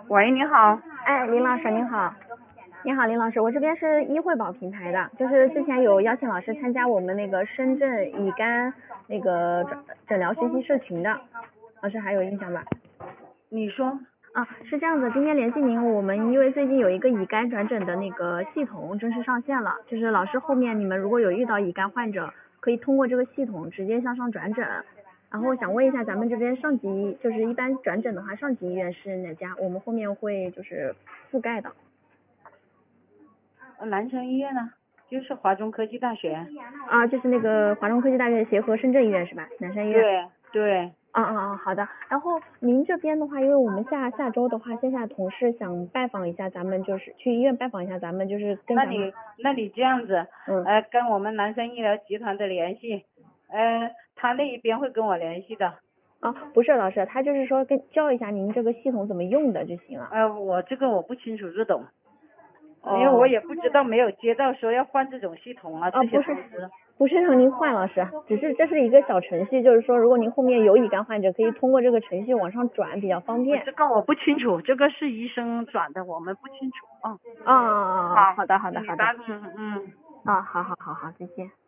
喂，你好。 哎，林老师您好。你好，林老师，我这边是医惠宝平台的，就是之前有邀请老师参加我们那个深圳乙肝那个诊疗学习社群的，老师还有印象吧？ 你说。 啊，是这样子，今天联系您，我们因为最近有一个乙肝转诊的那个系统正式上线了，就是老师后面你们如果有遇到乙肝患者，可以通过这个系统直接向上转诊。然后想问一下咱们这边上级，就是一般转诊的话，上级医院是哪家？我们后面会就是覆盖的。 南城医院呢？就是华中科技大学。 啊，就是那个华中科技大学协和深圳医院是吧？南山医院。 对。 好的。然后您这边的话，因为我们下周的话，线下同事想拜访一下咱们，就是去医院拜访一下咱们，就是跟咱们。 那你这样子，跟我们南山医疗集团的联系，他那一边会跟我联系的。 啊，不是老师，他就是说教一下您这个系统怎么用的就行了。 我这个我不清楚这懂，因为我也不知道，没有接到说要换这种系统啊这些通知。 不是让您换，老师，只是这是一个小程序，就是说如果您后面有乙肝患者，可以通过这个程序往上转，比较方便。 这个我不清楚，这个是医生转的，我们不清楚。 好的。 好。 好，再见。